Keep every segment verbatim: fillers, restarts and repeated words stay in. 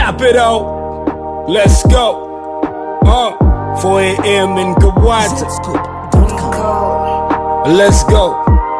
top it out. Let's go. Uh, four A M in Kawata. Let's go.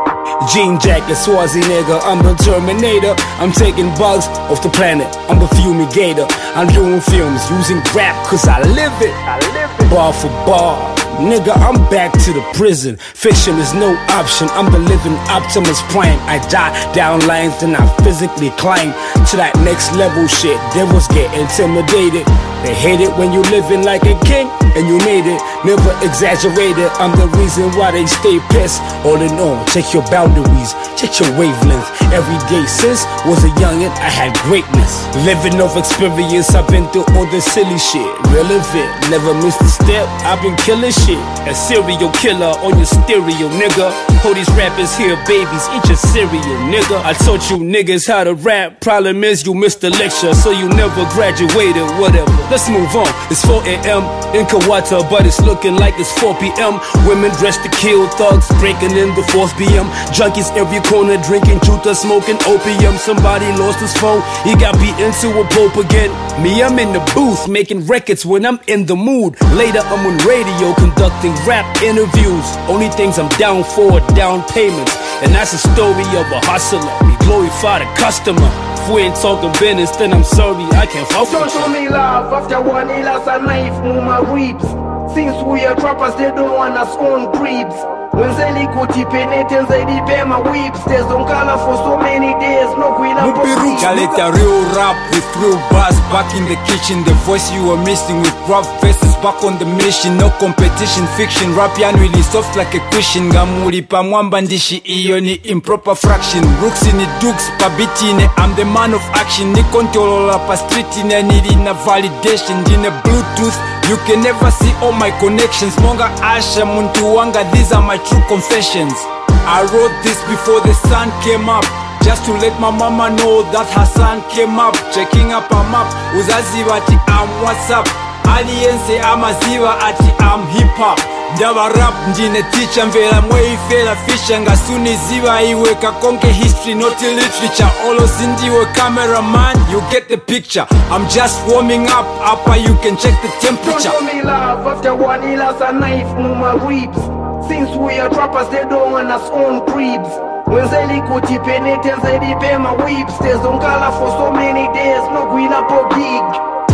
Jean jacket, Swazi nigga, I'm the Terminator. I'm taking bugs off the planet, I'm the fumigator. I'm doing films using rap cause I live it, I live it. Bar for bar, nigga, I'm back to the prison. Fiction is no option, I'm the living Optimus Prime. I die down lines and I physically climb to that next level shit. Devils get intimidated. They hate it when you living like a king and you made it, never exaggerated. I'm the reason why they stay pissed. All in all, check your boundaries, check your wavelength. Every day since was a youngin', I had greatness. Living off experience, I've been through all the silly shit. Relevant, never missed a step, I've been killing shit. A serial killer on your stereo, nigga. All these rappers here, babies, eat your cereal, nigga. I taught you niggas how to rap. Problem is you missed the lecture, so you never graduated, whatever. Let's move on. It's four A M in Kawata, but it's looking like it's four P M Women dressed to kill, thugs breaking in the fourth B M Junkies every corner drinking chuta, smoking opium. Somebody lost his phone, he got beat into a pope again. Me, I'm in the booth making records when I'm in the mood. Later I'm on radio conducting rap interviews. Only things I'm down for are down payments, and that's a story of a hustler. We glorify the customer. If we ain't talking business, then I'm sorry, I can't fuck with you. Don't show me love after one illness a knife move my ribs. Since we are trappers, they don't want us own cribs. When Zeli kuti penitence, they depend my whips. There's on color for so many days, no queen of Got a real rap with real bars back in the kitchen. The voice you were missing with rough verses back on the mission. No competition, fiction, rap yan really soft like a cushion. Gamuri pa mwamba ndishi iyo ni improper fraction. Rooks in the dukes, pabitine, I'm the man of action. Ni control pa street in a need in a validation. In a Bluetooth, you can never see all my connections. Monga Asha Muntu these are my true confessions. I wrote this before the sun came up, just to let my mama know that her son came up. Checking up a map, uzaziva ati I'm what's up. Aliense amaziva ati I'm hip hop. Ndaba rap njine teacher mvela mweifela fisha. Ngasuni ziva iweka konke history not literature. Olo sindiwe cameraman, you get the picture. I'm just warming up, upper you can check the temperature. Don't show me love after one illness a knife move my ribs. Since we are trappers, they don't want us own cribs. When Zeli kuti penitence, they depend my whips. There's on color for so many days, no queen up or gig.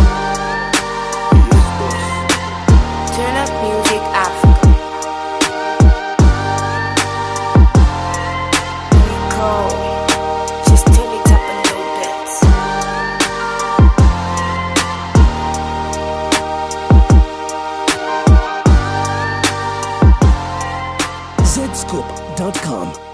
Turn up music Africa. Rico, just turn it up a little bit. Z Scoop dot com